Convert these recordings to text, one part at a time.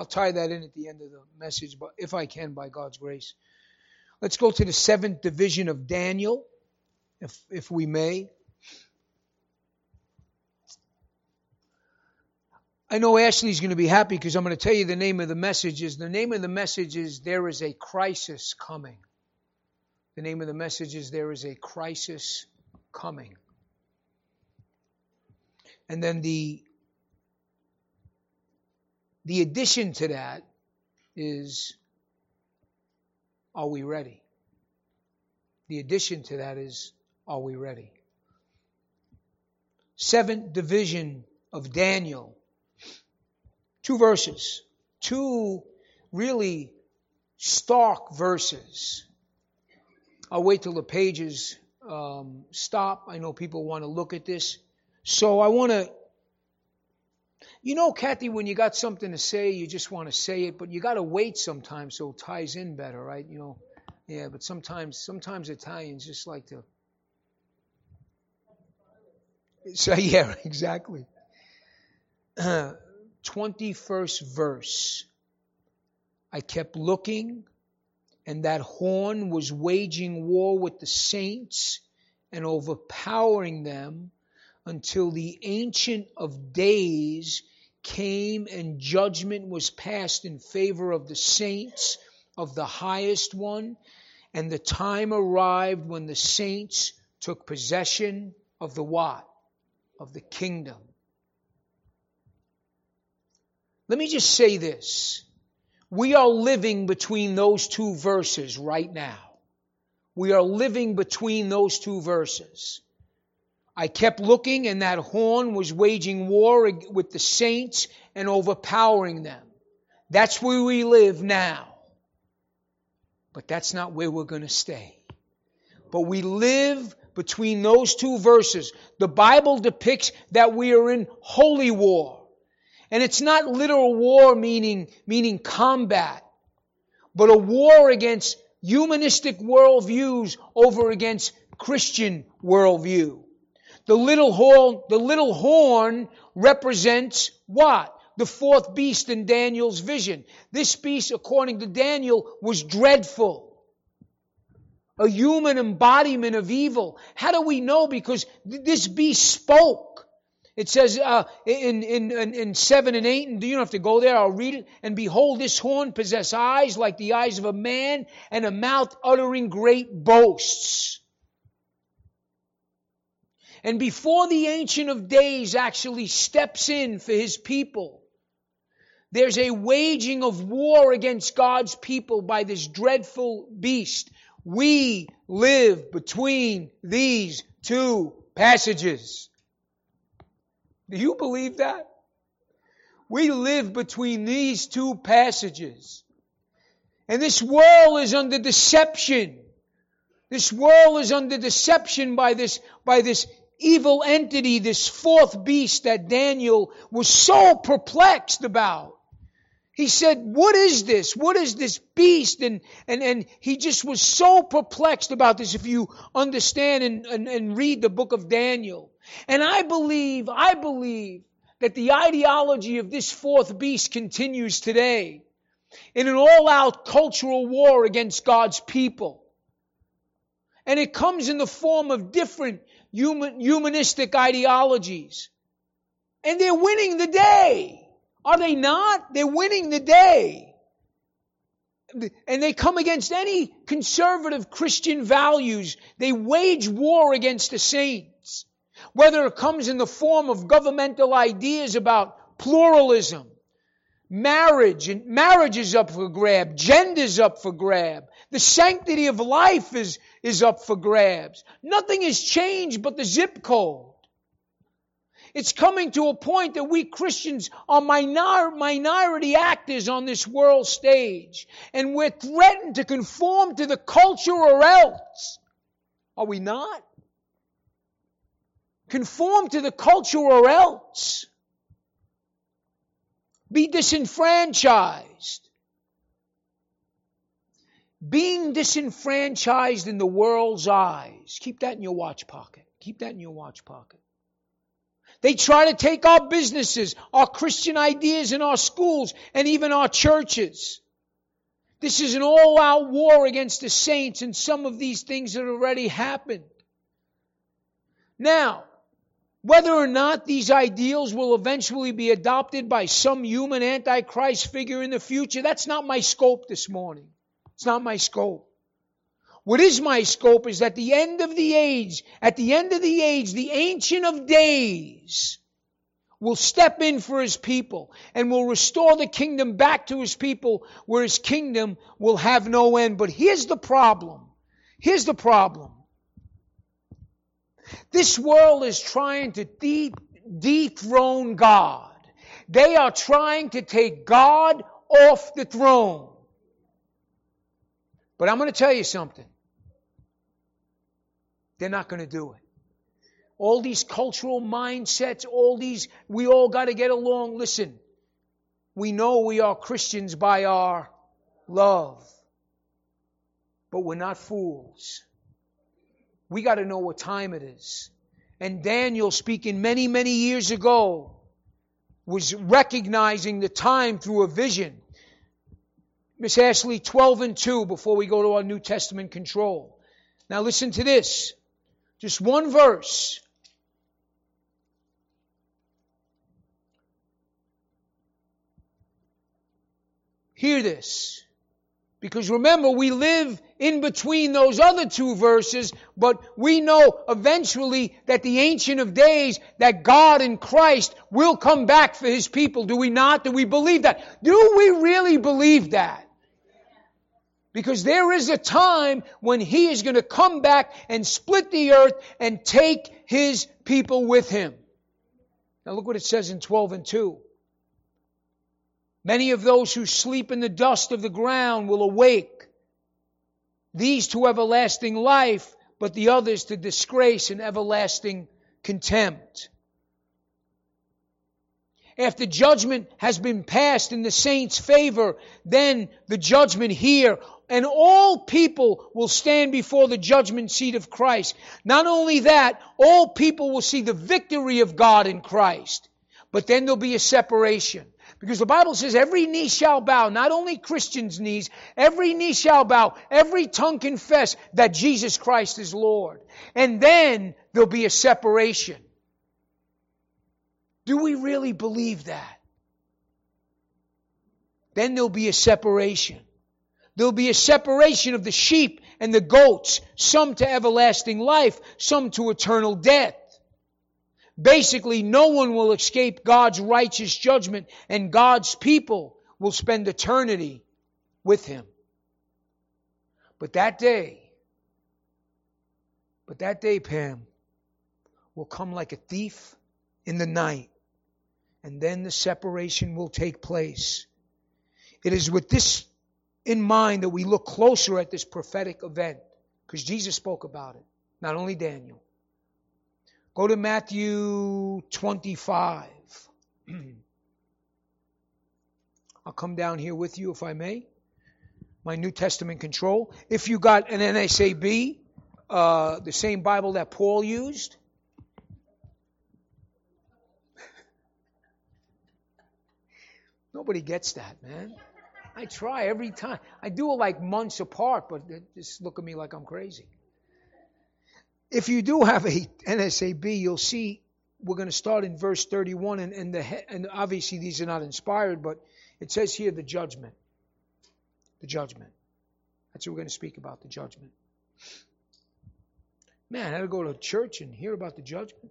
tie that in at the end of the message, but if I can, by God's grace. Let's go to the 7th division of Daniel, if we may. I know Ashley's going to be happy because I'm going to tell you the name of the message is, There is a Crisis Coming. The name of the message is There is a Crisis Coming. And then the addition to that is, are we ready? The addition to that is, are we ready? 7th division of Daniel. 2 verses. 2 really stark verses. I'll wait till the pages stop. I know people want to look at this. So I want to, Kathy, when you got something to say, you just want to say it, but you got to wait sometimes so it ties in better, right? Yeah, but sometimes Italians just like to. So yeah, exactly. 21st verse. I kept looking, and that horn was waging war with the saints and overpowering them until the Ancient of Days came and judgment was passed in favor of the saints of the highest one, and the time arrived when the saints took possession of the what? Of the kingdom. Let me just say this. We are living between those 2 verses right now. We are living between those 2 verses. I kept looking, and that horn was waging war with the saints and overpowering them. That's where we live now. But that's not where we're going to stay. But we live between those 2 verses. The Bible depicts that we are in holy war. And it's not literal war meaning combat, but a war against humanistic worldviews over against Christian worldview. The little horn represents what? The 4th beast in Daniel's vision. This beast, according to Daniel, was dreadful. A human embodiment of evil. How do we know? Because this beast spoke. It says in 7 and 8, and you don't have to go there, I'll read it. And behold, this horn possessed eyes like the eyes of a man, and a mouth uttering great boasts. And before the Ancient of Days actually steps in for his people, there's a waging of war against God's people by this dreadful beast. We live between these 2 passages. Do you believe that? We live between these 2 passages. And this world is under deception. This world is under deception by this evil entity, this 4th beast that Daniel was so perplexed about. He said, what is this? What is this beast? And he just was so perplexed about this if you understand and read the book of Daniel. And I believe that the ideology of this 4th beast continues today in an all-out cultural war against God's people. And it comes in the form of different humanistic ideologies. And they're winning the day. Are they not? They're winning the day. And they come against any conservative Christian values. They wage war against the saints. Whether it comes in the form of governmental ideas about pluralism, marriage, and marriage is up for grab, gender is up for grab, the sanctity of life is up for grabs. Nothing has changed but the zip code. It's coming to a point that we Christians are minority actors on this world stage. And we're threatened to conform to the culture or else. Are we not? Conform to the culture or else. Be disenfranchised. Being disenfranchised in the world's eyes. Keep that in your watch pocket. Keep that in your watch pocket. They try to take our businesses, our Christian ideas in our schools, and even our churches. This is an all-out war against the saints, and some of these things have already happened. Now, whether or not these ideals will eventually be adopted by some human antichrist figure in the future, that's not my scope this morning. It's not my scope. What is my scope is that at the end of the age, the Ancient of Days will step in for His people and will restore the kingdom back to His people, where His kingdom will have no end. But here's the problem. Here's the problem. This world is trying to dethrone God. They are trying to take God off the throne. But I'm going to tell you something. They're not going to do it. All these cultural mindsets, we all got to get along. Listen, we know we are Christians by our love. But we're not fools. We got to know what time it is. And Daniel, speaking many, many years ago, was recognizing the time through a vision. Miss Ashley, 12:2, before we go to our New Testament control. Now listen to this. Just one verse. Hear this. Because remember, we live in between those other two verses, but we know eventually that the Ancient of Days, that God in Christ will come back for His people. Do we not? Do we believe that? Do we really believe that? Because there is a time when He is going to come back and split the earth and take His people with Him. Now look what it says in 12:2. Many of those who sleep in the dust of the ground will awake, these to everlasting life, but the others to disgrace and everlasting contempt. After judgment has been passed in the saints' favor, then the judgment here, and all people will stand before the judgment seat of Christ. Not only that, all people will see the victory of God in Christ, but then there'll be a separation. Because the Bible says every knee shall bow, not only Christians' knees, every knee shall bow, every tongue confess that Jesus Christ is Lord. And then there'll be a separation. Do we really believe that? Then there'll be a separation. There'll be a separation of the sheep and the goats, some to everlasting life, some to eternal death. Basically, no one will escape God's righteous judgment, and God's people will spend eternity with Him. But that day, Pam, will come like a thief in the night, and then the separation will take place. It is with this in mind that we look closer at this prophetic event, because Jesus spoke about it, not only Daniel. Go to Matthew 25. I'll come down here with you if I may. My New Testament control. If you got an NASB, the same Bible that Paul used. Nobody gets that, man. I try every time. I do it like months apart, but they just look at me like I'm crazy. If you do have a NASB, you'll see we're going to start in verse 31, and obviously these are not inspired, but it says here the judgment. The judgment. That's what we're going to speak about, the judgment. Man, I had to go to church and hear about the judgment.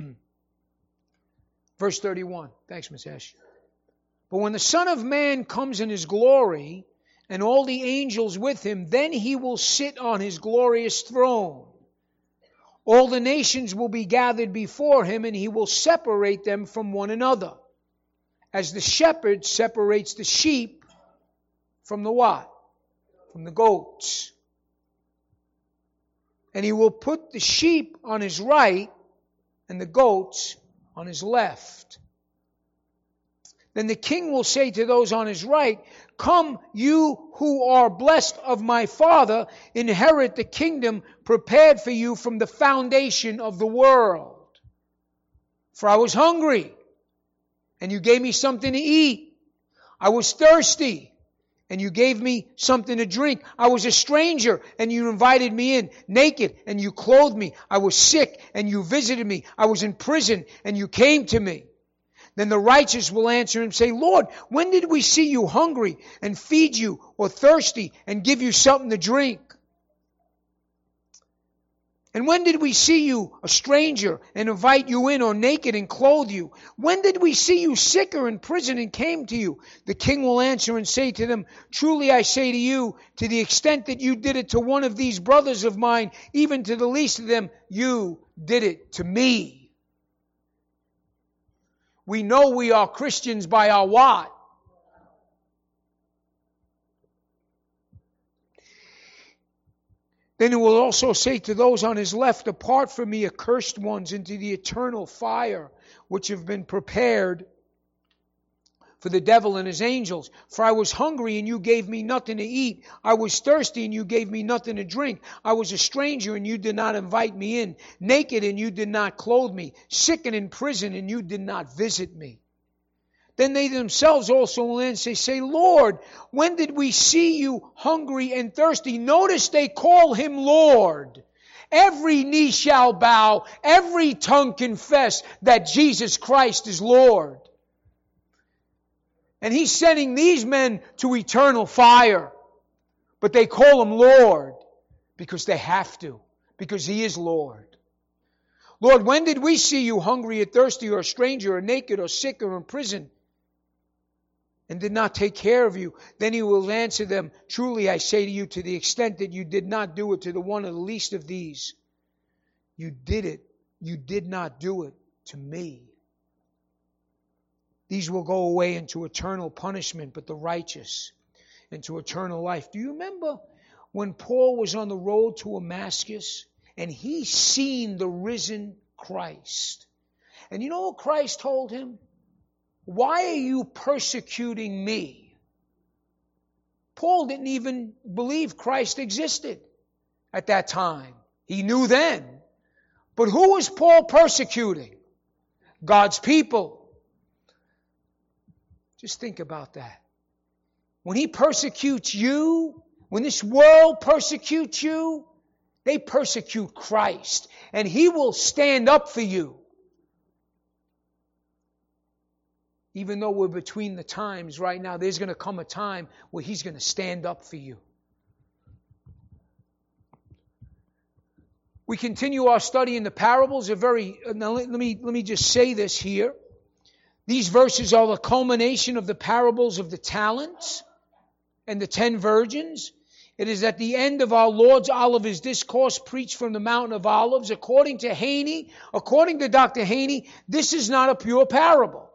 Verse 31. Thanks, Miss Ash. But when the Son of Man comes in His glory, and all the angels with Him, then He will sit on His glorious throne. All the nations will be gathered before Him, and He will separate them from one another, as the shepherd separates the sheep from the what? From the goats. And He will put the sheep on His right and the goats on His left. Then the King will say to those on His right, "Come, you who are blessed of my Father, inherit the kingdom prepared for you from the foundation of the world. For I was hungry, and you gave me something to eat. I was thirsty, and you gave me something to drink. I was a stranger, and you invited me in. Naked, and you clothed me. I was sick, and you visited me. I was in prison, and you came to me. Then the righteous will answer and say, Lord, when did we see you hungry and feed you, or thirsty and give you something to drink? And when did we see you a stranger and invite you in, or naked and clothe you? When did we see you sick or in prison and came to you? The king will answer and say to them, truly I say to you, to the extent that you did it to one of these brothers of mine, even to the least of them, you did it to me. We know we are Christians by our what? Then he will also say to those on his left, depart from me, accursed ones, into the eternal fire, which have been prepared for the devil and his angels. For I was hungry, and you gave me nothing to eat. I was thirsty, and you gave me nothing to drink. I was a stranger, and you did not invite me in. Naked, and you did not clothe me. Sick and in prison, and you did not visit me. Then they themselves also will answer and say, Lord, when did we see you hungry and thirsty? Notice they call him Lord. Every knee shall bow, every tongue confess that Jesus Christ is Lord. And he's sending these men to eternal fire. But they call him Lord because they have to, because he is Lord. Lord, when did we see you hungry or thirsty or a stranger or naked or sick or in prison and did not take care of you? Then he will answer them, truly I say to you, to the extent that you did not do it to the one of the least of these, you did not do it to me. These will go away into eternal punishment, but the righteous into eternal life. Do you remember when Paul was on the road to Damascus and he seen the risen Christ? And you know what Christ told him? Why are you persecuting me? Paul didn't even believe Christ existed at that time. He knew then. But who was Paul persecuting? God's people. Just think about that. When he persecutes you, when this world persecutes you, they persecute Christ. And he will stand up for you. Even though we're between the times right now, there's going to come a time where he's going to stand up for you. We continue our study in the parables. Now let me just say this here. These verses are the culmination of the parables of the talents and the 10 virgins. It is at the end of our Lord's Olivet discourse preached from the Mountain of Olives. According to Dr. Haney, this is not a pure parable.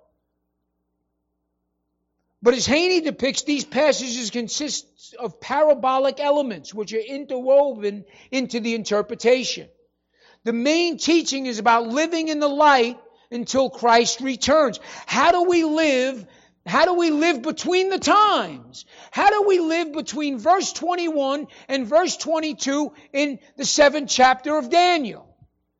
But as Haney depicts, these passages consist of parabolic elements which are interwoven into the interpretation. The main teaching is about living in the light until Christ returns. How do we live? How do we live between the times? How do we live between verse 21 and verse 22 in the 7th chapter of Daniel?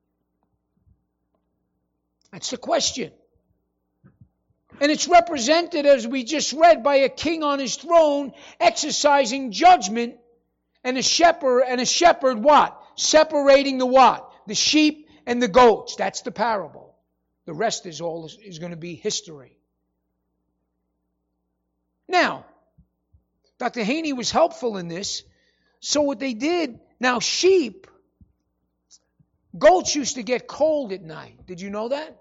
That's the question. And it's represented, as we just read, by a king on his throne exercising judgment, and a shepherd what? Separating the what? The sheep and the goats. That's the parable. The rest is going to be history. Now, Dr. Haney was helpful in this. So what they did, now goats used to get cold at night. Did you know that?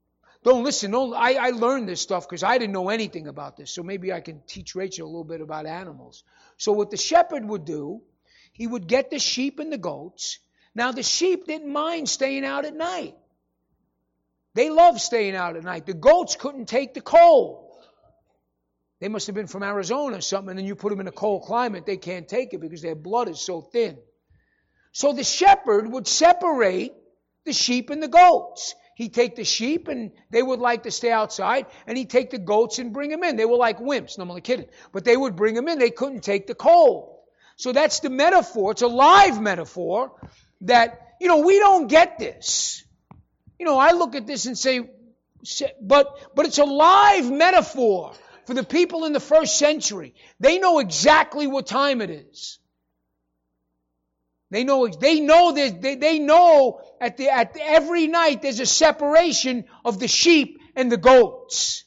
I learned this stuff because I didn't know anything about this. So maybe I can teach Rachel a little bit about animals. So what the shepherd would do, he would get the sheep and the goats. Now the sheep didn't mind staying out at night. They loved staying out at night. The goats couldn't take the cold. They must have been from Arizona or something, and then you put them in a cold climate, they can't take it because their blood is so thin. So the shepherd would separate the sheep and the goats. He'd take the sheep, and they would like to stay outside, and he'd take the goats and bring them in. They were like wimps. No, I'm only kidding. But they would bring them in. They couldn't take the cold. So that's the metaphor. It's a live metaphor that, we don't get this. I look at this and say, but it's a live metaphor for the people in the first century. They know exactly what time it is. They know at every night there's a separation of the sheep and the goats.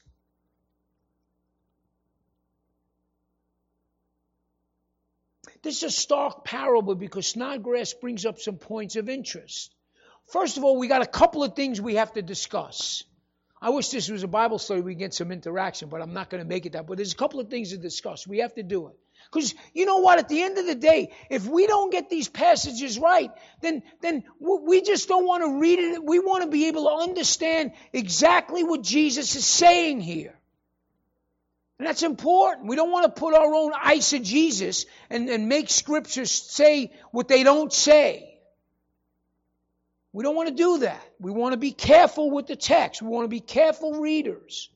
This is a stark parable because Snodgrass brings up some points of interest. First of all, we got a couple of things we have to discuss. I wish this was a Bible study, we get some interaction, but I'm not going to make it that. But there's a couple of things to discuss. We have to do it. Because you know what? At the end of the day, if we don't get these passages right, then we just don't want to read it. We want to be able to understand exactly what Jesus is saying here. And that's important. We don't want to put our own eisegesis and make scriptures say what they don't say. We don't want to do that. We want to be careful with the text. We want to be careful readers.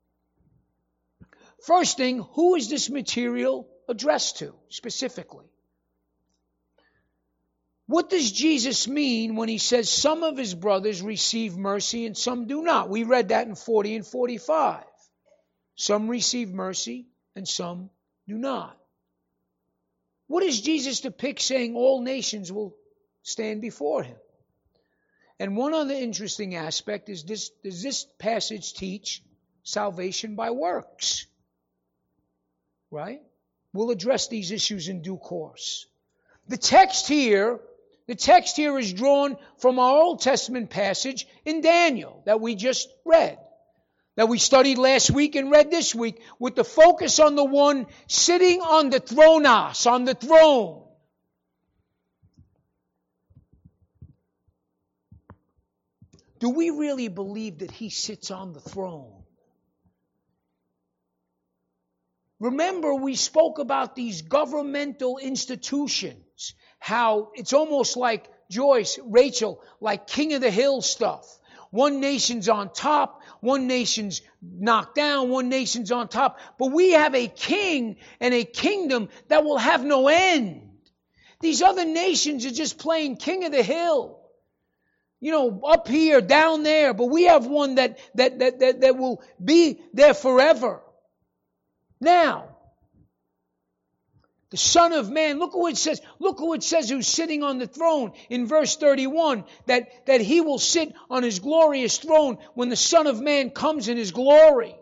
First thing, who is this material addressed to specifically? What does Jesus mean when he says some of his brothers receive mercy and some do not? We read that in 40 and 45. Some receive mercy and some do not. What does Jesus depict saying all nations will stand before him? And one other interesting aspect is this: does this passage teach salvation by works? Right? We'll address these issues in due course. The text here is drawn from our Old Testament passage in Daniel that we just read, that we studied last week and read this week, with the focus on the one sitting on the thronos, on the throne. Do we really believe that he sits on the throne? Remember, we spoke about these governmental institutions, how it's almost like Rachel, like King of the Hill stuff. One nation's on top, one nation's knocked down, one nation's on top. But we have a king and a kingdom that will have no end. These other nations are just playing King of the Hill. You know, up here, down there. But we have one that will be there forever. Now, the Son of Man, look who it says who's sitting on the throne in verse 31, that he will sit on his glorious throne when the Son of Man comes in his glory.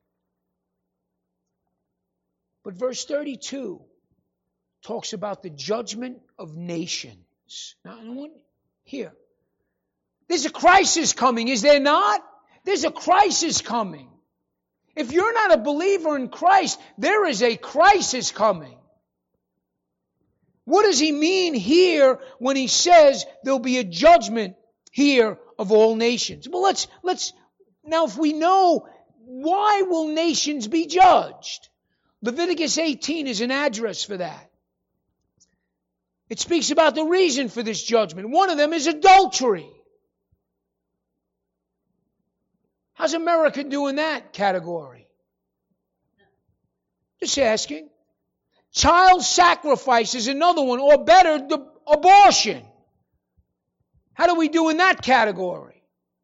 But verse 32 talks about the judgment of nations. Now, I want here. There's a crisis coming, is there not? There's a crisis coming. If you're not a believer in Christ, there is a crisis coming. What does he mean here when he says there'll be a judgment here of all nations? Well, let's now, if we know, why will nations be judged? Leviticus 18 is an address for that. It speaks about the reason for this judgment. One of them is adultery. How's America doing that category? Just asking. Child sacrifice is another one, or better, the abortion. How do we do in that category?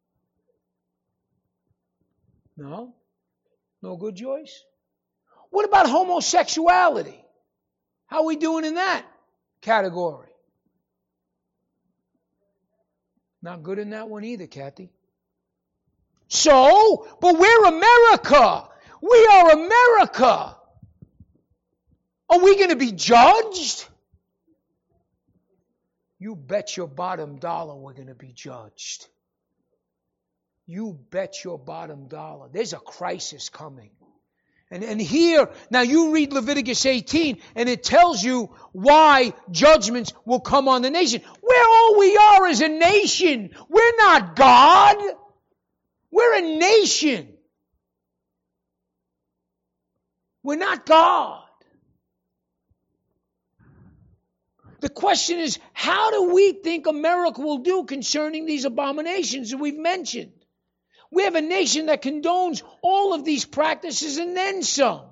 No? No good, Joyce? What about homosexuality? How are we doing in that category? Not good in that one either, Kathy. So, but we're America. We are America. Are we going to be judged? You bet your bottom dollar we're going to be judged. You bet your bottom dollar. There's a crisis coming. And here, now you read Leviticus 18, and it tells you why judgments will come on the nation. Where all we are is a nation. We're not God. We're a nation. We're not God. The question is, how do we think America will do concerning these abominations that we've mentioned? We have a nation that condones all of these practices and then some.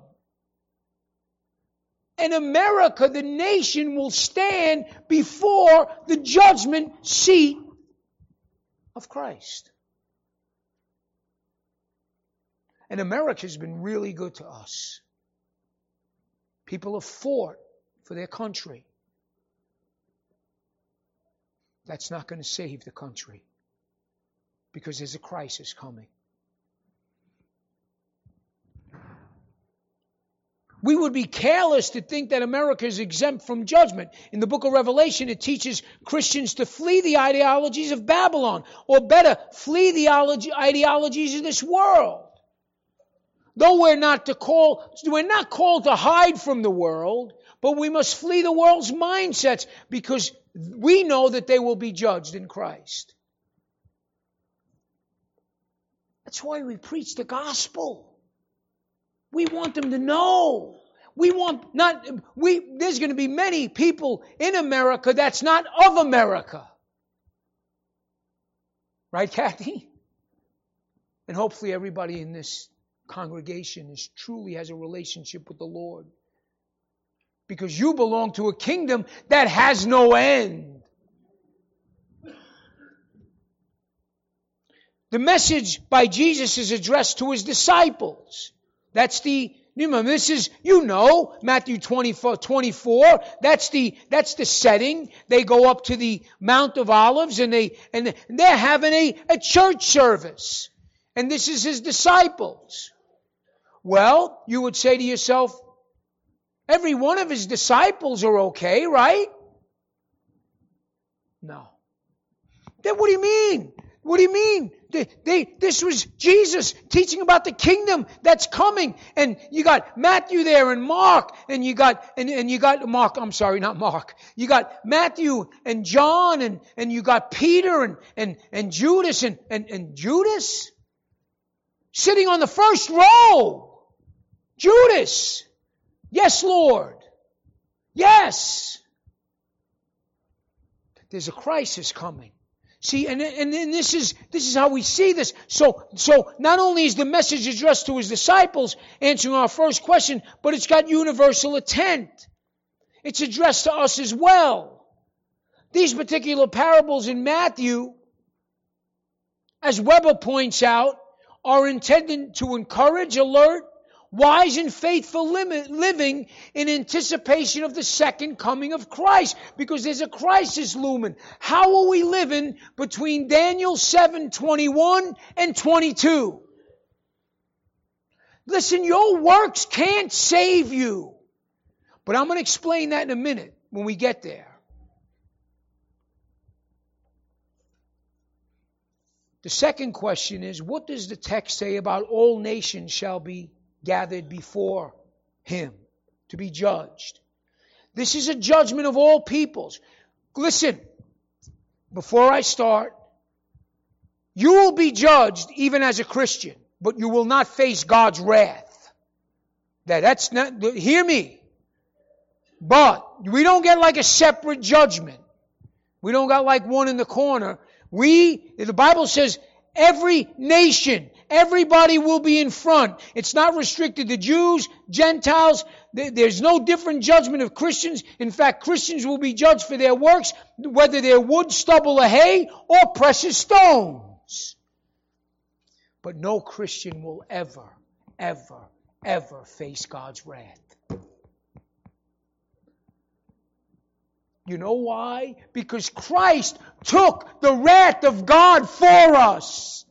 And America, the nation, will stand before the judgment seat of Christ. And America's been really good to us. People have fought for their country. That's not going to save the country, because there's a crisis coming. We would be careless to think that America is exempt from judgment. In the book of Revelation, it teaches Christians to flee the ideologies of Babylon, or better, flee the ideologies of this world. Though we're not called to hide from the world, but we must flee the world's mindsets, because we know that they will be judged in Christ. That's why we preach the gospel. We want them to know. There's going to be many people in America that's not of America. Right, Kathy? And hopefully everybody in this congregation truly has a relationship with the Lord. Because you belong to a kingdom that has no end. The message by Jesus is addressed to his disciples. That's this is, Matthew 24. That's the setting. They go up to the Mount of Olives and they're having a church service. And this is his disciples. Well, you would say to yourself, every one of his disciples are okay, right? No. Then what do you mean? What do you mean? This was Jesus teaching about the kingdom that's coming. And you got Matthew there and Mark. And you got Mark, I'm sorry, not Mark. You got Matthew and John and you got Peter and Judas and Judas sitting on the first row. Judas. Yes, Lord. Yes. There's a crisis coming. See, and this is how we see this. So not only is the message addressed to his disciples, answering our first question, but it's got universal intent. It's addressed to us as well. These particular parables in Matthew, as Weber points out, are intended to encourage, alert, wise and faithful living in anticipation of the second coming of Christ, because there's a crisis looming. How are we living between Daniel 7:21 and 22? Listen, your works can't save you. But I'm going to explain that in a minute when we get there. The second question is, what does the text say about all nations shall be gathered before him to be judged? This is a judgment of all peoples. Listen, before I start, you will be judged even as a Christian, but you will not face God's wrath. That's not, hear me. But we don't get like a separate judgment. We don't got like one in the corner. The Bible says, every nation, everybody will be in front. It's not restricted to Jews, Gentiles. There's no different judgment of Christians. In fact, Christians will be judged for their works, whether they're wood, stubble, or hay, or precious stones. But no Christian will ever, ever, ever face God's wrath. You know why? Because Christ took the wrath of God for us.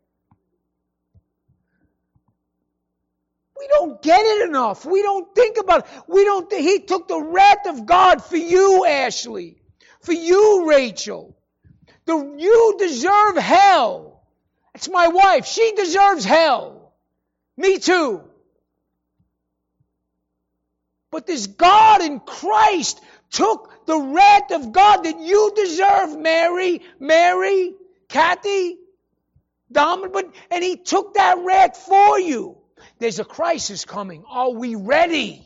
We don't get it enough. We don't think about it. He took the wrath of God for you, Ashley. For you, Rachel. You deserve hell. That's my wife. She deserves hell. Me too. But this God in Christ took the wrath of God that you deserve, Mary, Kathy, Dominic, and he took that wrath for you. There's a crisis coming. Are we ready?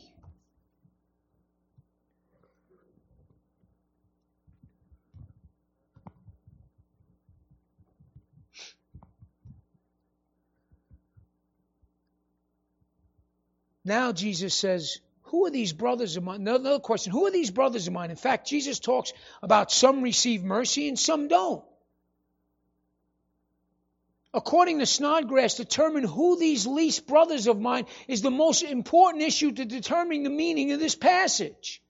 Now Jesus says, who are these brothers of mine? Another question. Who are these brothers of mine? In fact, Jesus talks about some receive mercy and some don't. according to Snodgrass, determine who these least brothers of mine is the most important issue to determining the meaning of this passage.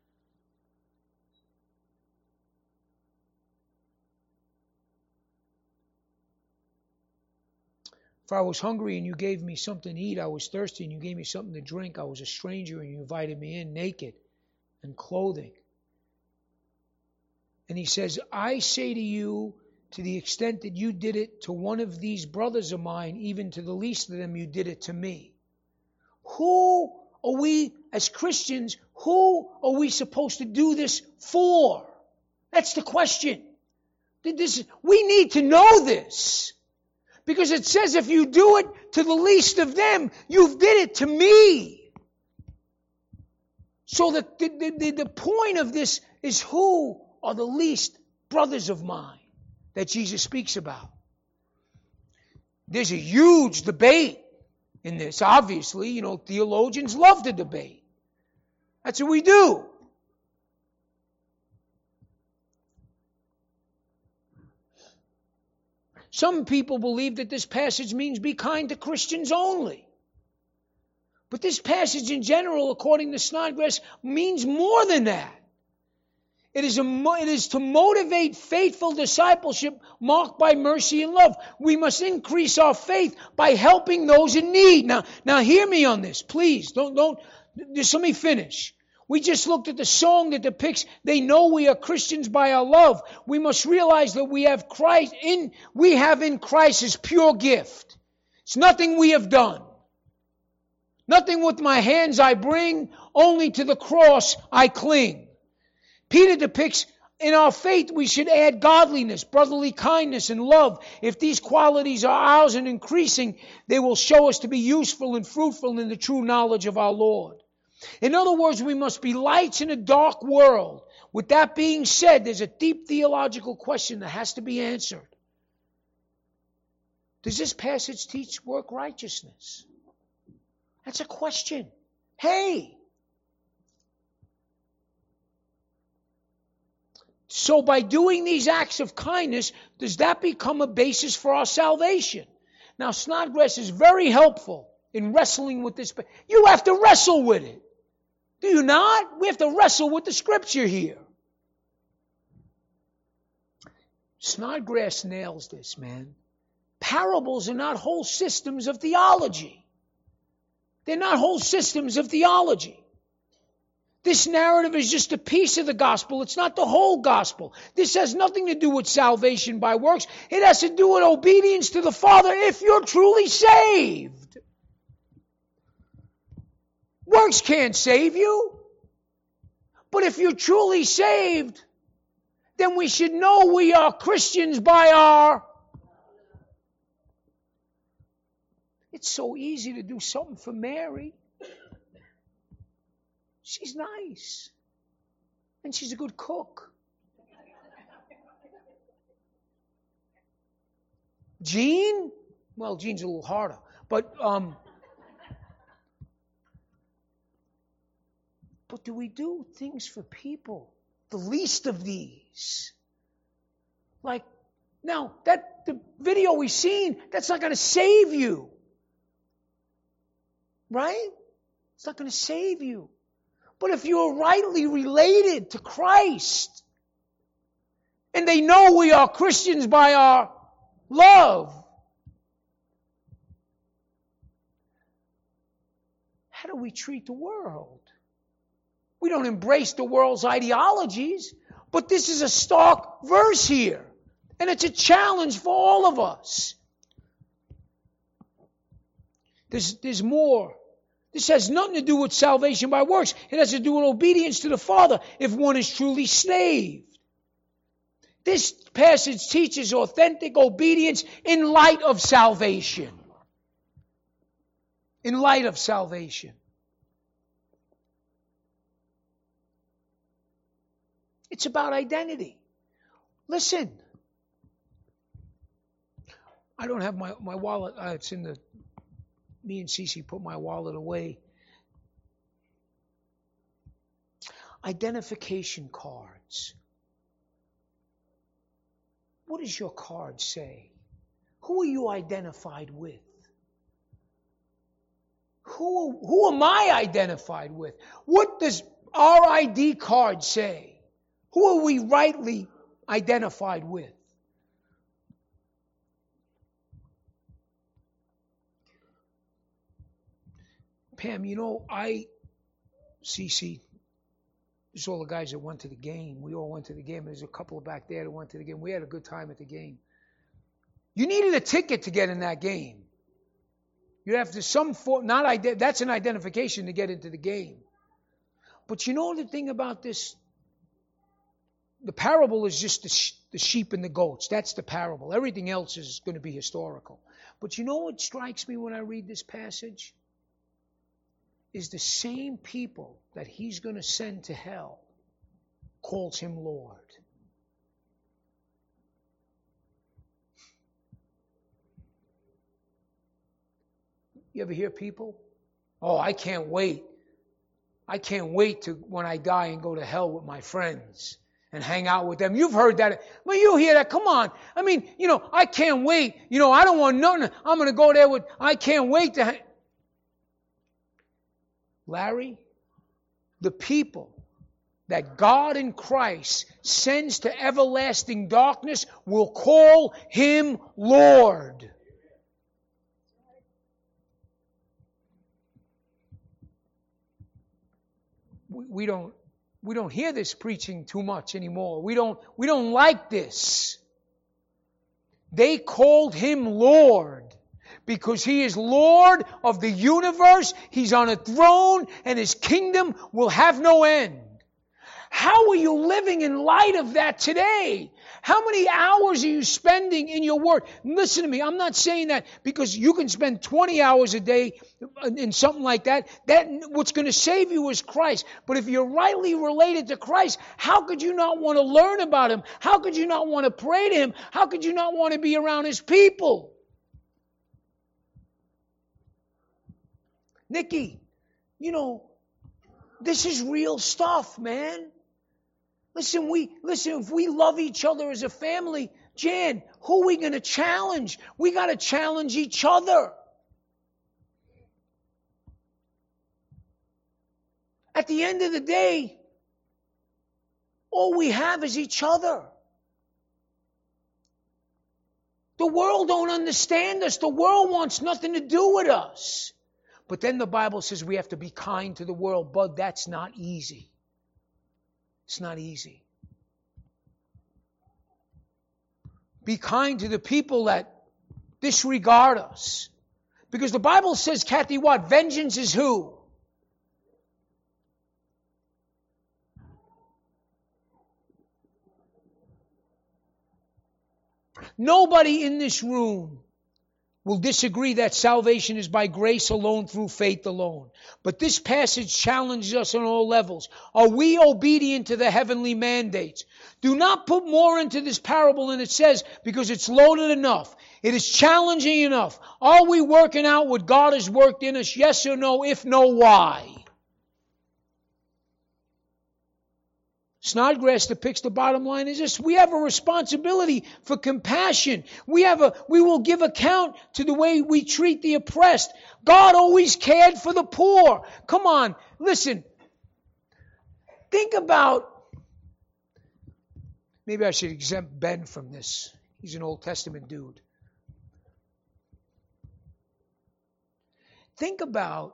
For I was hungry and you gave me something to eat. I was thirsty and you gave me something to drink. I was a stranger and you invited me in naked and clothing. And he says, I say to you, to the extent that you did it to one of these brothers of mine, even to the least of them, you did it to me. Who are we, as Christians, who are we supposed to do this for? That's the question. We need to know this. Because it says if you do it to the least of them, you did it to me. So the point of this is, who are the least brothers of mine that Jesus speaks about? There's a huge debate in this. Obviously, theologians love to debate. That's what we do. Some people believe that this passage means be kind to Christians only. But this passage in general, according to Snodgrass, means more than that. It is to motivate faithful discipleship marked by mercy and love. We must increase our faith by helping those in need. Now hear me on this, please. Just let me finish. We just looked at the song that depicts they know we are Christians by our love. We must realize that we have in Christ his pure gift. It's nothing we have done. Nothing with my hands I bring, only to the cross I cling. Peter depicts in our faith we should add godliness, brotherly kindness, and love. If these qualities are ours and increasing, they will show us to be useful and fruitful in the true knowledge of our Lord. In other words, we must be lights in a dark world. With that being said, there's a deep theological question that has to be answered. Does this passage teach work righteousness? That's a question. Hey! So by doing these acts of kindness, does that become a basis for our salvation? Now, Snodgrass is very helpful in wrestling with this. You have to wrestle with it. Do you not? We have to wrestle with the scripture here. Snodgrass nails this, man. Parables are not whole systems of theology. They're not whole systems of theology. This narrative is just a piece of the gospel. It's not the whole gospel. This has nothing to do with salvation by works. It has to do with obedience to the Father if you're truly saved. Works can't save you. But if you're truly saved, then we should know we are Christians by our... It's so easy to do something for Mary. She's nice. And she's a good cook. Jean? Well, Jean's a little harder. But do we do things for people? The least of these. Like, now, the video we've seen, that's not going to save you. Right? It's not going to save you. But if you're rightly related to Christ, and they know we are Christians by our love, how do we treat the world? We don't embrace the world's ideologies, but this is a stark verse here, and it's a challenge for all of us. There's more. This has nothing to do with salvation by works. It has to do with obedience to the Father if one is truly saved. This passage teaches authentic obedience in light of salvation. In light of salvation. It's about identity. Listen. I don't have my wallet. It's in the... Me and Cece put my wallet away. Identification cards. What does your card say? Who are you identified with? Who am I identified with? What does our ID card say? Who are we rightly identified with? Pam, CC, this is all the guys that went to the game. We all went to the game. There's a couple back there that went to the game. We had a good time at the game. You needed a ticket to get in that game. You'd have to that's an identification to get into the game. But you know the thing about this? The parable is just the sheep and the goats. That's the parable. Everything else is going to be historical. But you know what strikes me when I read this passage? Is the same people that he's going to send to hell calls him Lord. You ever hear people? Oh, I can't wait. I can't wait to when I die and go to hell with my friends and hang out with them. You've heard that. Well, you hear that. Come on. I mean, I can't wait. I don't want nothing. I'm going to go there with, I can't wait to Larry, the people that God in Christ sends to everlasting darkness will call him Lord. We don't hear this preaching too much anymore. We don't like this. They called him Lord because he is Lord of the universe. He's on a throne and his kingdom will have no end. How are you living in light of that today? How many hours are you spending in your word? Listen to me, I'm not saying that because you can spend 20 hours a day in something like that. What's going to save you is Christ. But if you're rightly related to Christ, how could you not want to learn about him? How could you not want to pray to him? How could you not want to be around his people? Nikki, this is real stuff, man. Listen, if we love each other as a family, Jan, who are we going to challenge? We got to challenge each other. At the end of the day, all we have is each other. The world don't understand us. The world wants nothing to do with us. But then the Bible says we have to be kind to the world. But that's not easy. It's not easy. Be kind to the people that disregard us. Because the Bible says, Kathy, what? Vengeance is who? Nobody in this room will disagree that salvation is by grace alone, through faith alone. But this passage challenges us on all levels. Are we obedient to the heavenly mandates? Do not put more into this parable than it says, because it's loaded enough. It is challenging enough. Are we working out what God has worked in us? Yes or no? If no, why? Snodgrass depicts the bottom line is this: we have a responsibility for compassion. We will give account to the way we treat the oppressed. God always cared for the poor. Come on, listen. Think about, maybe I should exempt Ben from this. He's an Old Testament dude. Think about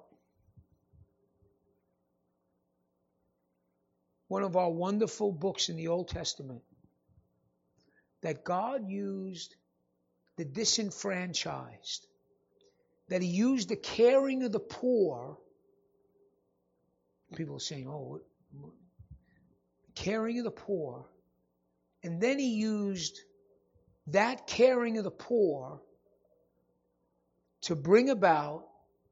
one of our wonderful books in the Old Testament, that God used the disenfranchised, that he used the caring of the poor. People are saying, caring of the poor. And then he used that caring of the poor to bring about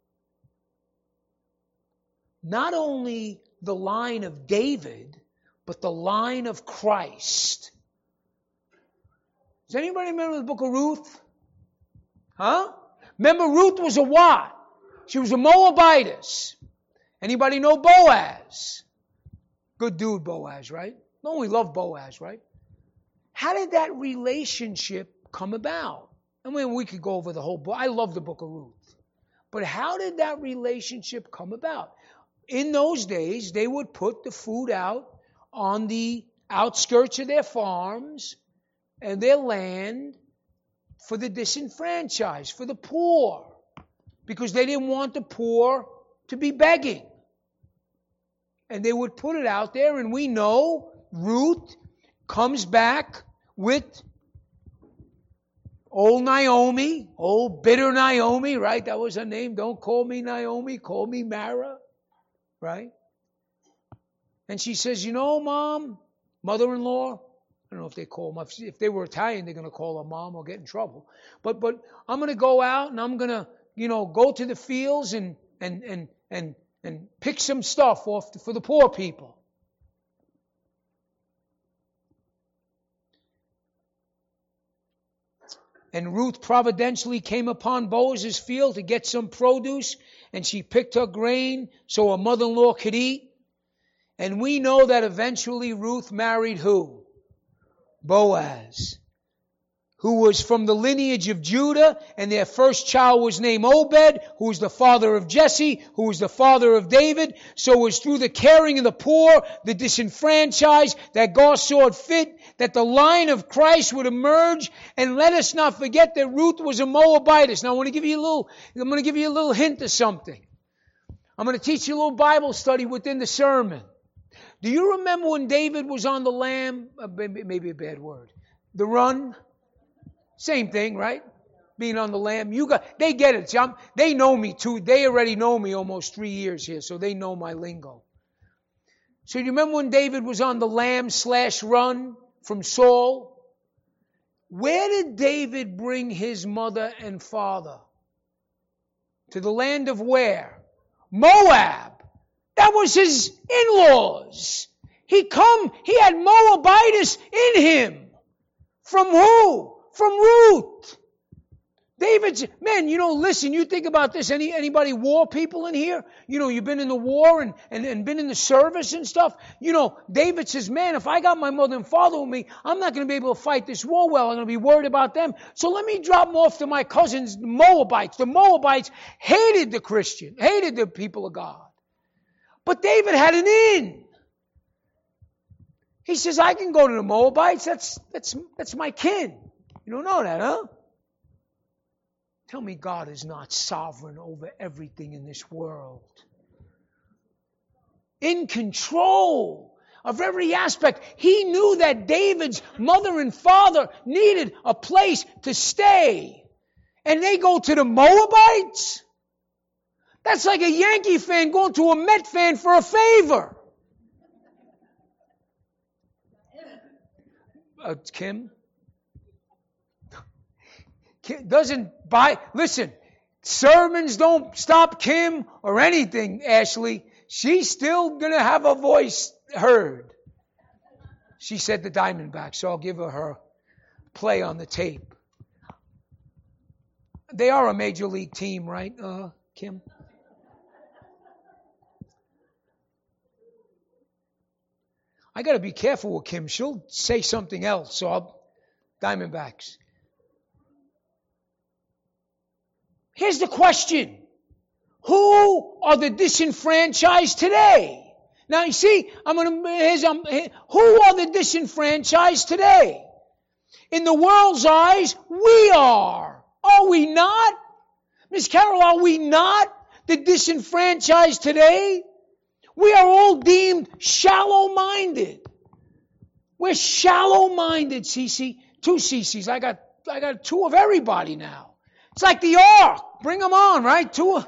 not only the line of David, but the line of Christ. Does anybody remember the book of Ruth? Huh? Remember, Ruth was a what? She was a Moabitess. Anybody know Boaz? Good dude, Boaz, right? No, we love Boaz, right? How did that relationship come about? I mean, we could go over the whole book. I love the book of Ruth. But how did that relationship come about? In those days, they would put the food out on the outskirts of their farms and their land for the disenfranchised, for the poor, because they didn't want the poor to be begging. And they would put it out there, and we know Ruth comes back with old Naomi, old bitter Naomi, right? That was her name. Don't call me Naomi, call me Mara, right? And she says, Mom, mother-in-law, I don't know if they call them, if they were Italian, they're going to call her mom or get in trouble. But I'm going to go out and I'm going to, go to the fields and pick some stuff off for the poor people. And Ruth providentially came upon Boaz's field to get some produce, and she picked her grain so her mother-in-law could eat. And we know that eventually Ruth married who? Boaz, who was from the lineage of Judah, and their first child was named Obed, who was the father of Jesse, who was the father of David. So it was through the caring of the poor, the disenfranchised, that God saw it fit that the line of Christ would emerge. And let us not forget that Ruth was a Moabitess. Now I'm going to give you a little hint of something. I'm going to teach you a little Bible study within the sermon. Do you remember when David was on the lam? Maybe a bad word. The run? Same thing, right? Being on the lam. They get it. See, they know me too. They already know me almost 3 years here, so they know my lingo. So you remember when David was on the lam/run from Saul? Where did David bring his mother and father? To the land of where? Moab. That was his in-laws. He had Moabitess in him. From who? From Ruth. David's, man, listen, you think about this. Anybody war people in here? You've been in the war and been in the service and stuff. David says, man, if I got my mother and father with me, I'm not going to be able to fight this war well. I'm going to be worried about them. So let me drop them off to my cousins, the Moabites. The Moabites hated the people of God. But David had an in. He says, I can go to the Moabites. That's my kin. You don't know that, huh? Tell me God is not sovereign over everything in this world. In control of every aspect. He knew that David's mother and father needed a place to stay. And they go to the Moabites? That's like a Yankee fan going to a Met fan for a favor. Kim doesn't buy. Listen, sermons don't stop Kim or anything, Ashley. She's still going to have a voice heard. She said the Diamondbacks, so I'll give her play on the tape. They are a major league team, right, Kim? I got to be careful with Kim. She'll say something else. So Diamondbacks. Here's the question. Who are the disenfranchised today? Now, you see, who are the disenfranchised today? In the world's eyes, we are. Are we not? Miss Carol, are we not the disenfranchised today? We are all deemed shallow-minded. We're shallow-minded, Cece. 2 Cece's. I got 2 of everybody now. It's like the ark. Bring them on, right? 2.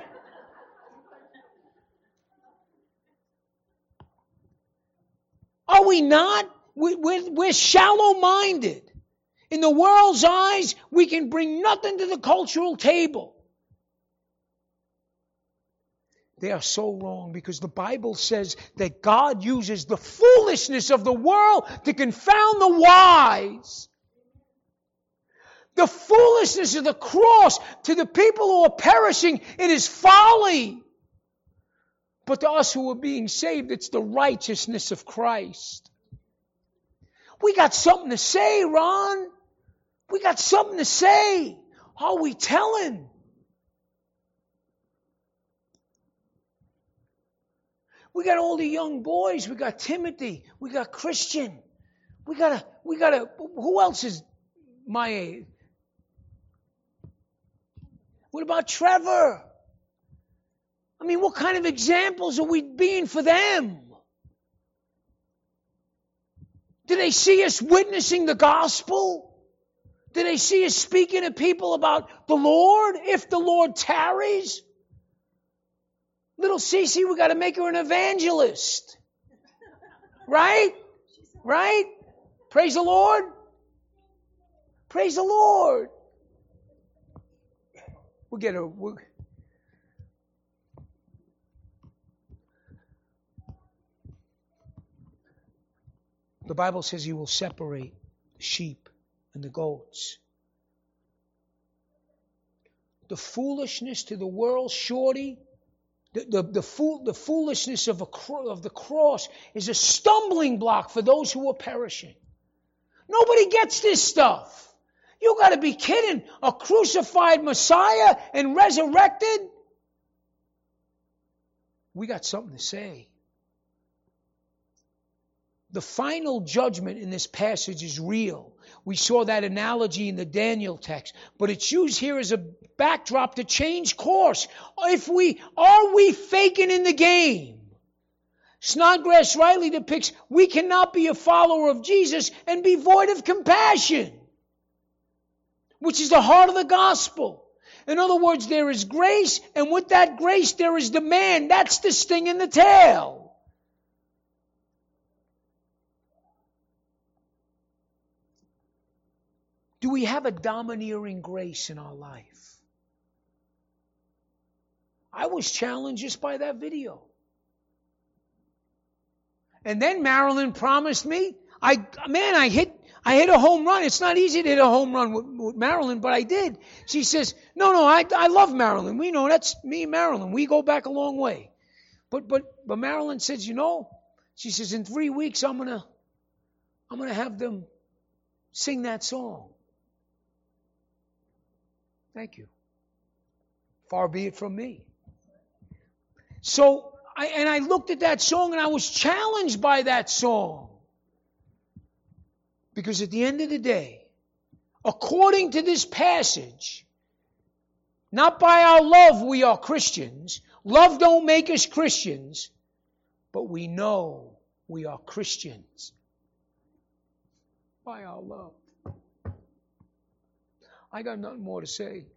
Are we not? We're shallow-minded. In the world's eyes, we can bring nothing to the cultural table. They are so wrong because the Bible says that God uses the foolishness of the world to confound the wise. The foolishness of the cross to the people who are perishing, it is folly. But to us who are being saved, it's the righteousness of Christ. We got something to say, Ron. We got something to say. are we telling? We got all the young boys. We got Timothy. We got Christian. We gotta, who else is my age? What about Trevor? I mean, what kind of examples are we being for them? Do they see us witnessing the gospel? Do they see us speaking to people about the Lord if the Lord tarries? Little Cece, we got to make her an evangelist. Right? Right? Praise the Lord. Praise the Lord. We'll get her. The Bible says He will separate the sheep and the goats. The foolishness to the world, shorty, the foolishness of the cross is a stumbling block for those who are perishing. Nobody gets this stuff. You got to be kidding. A crucified Messiah and resurrected? We got something to say. The final judgment in this passage is real. We saw that analogy in the Daniel text, but it's used here as a backdrop to change course. Are we faking in the game? Snodgrass rightly depicts we cannot be a follower of Jesus and be void of compassion, which is the heart of the gospel. In other words, there is grace, and with that grace there is demand. That's the sting in the tail. Do we have a domineering grace in our life? I was challenged just by that video. And then Marilyn promised me, I hit a home run. It's not easy to hit a home run with Marilyn, but I did. She says, no, I love Marilyn. We know that's me and Marilyn. We go back a long way. But Marilyn says, she says, in 3 weeks I'm gonna have them sing that song. Thank you. Far be it from me. So, I looked at that song and I was challenged by that song. Because at the end of the day, according to this passage, not by our love we are Christians. Love don't make us Christians. But we know we are Christians by our love. I got nothing more to say.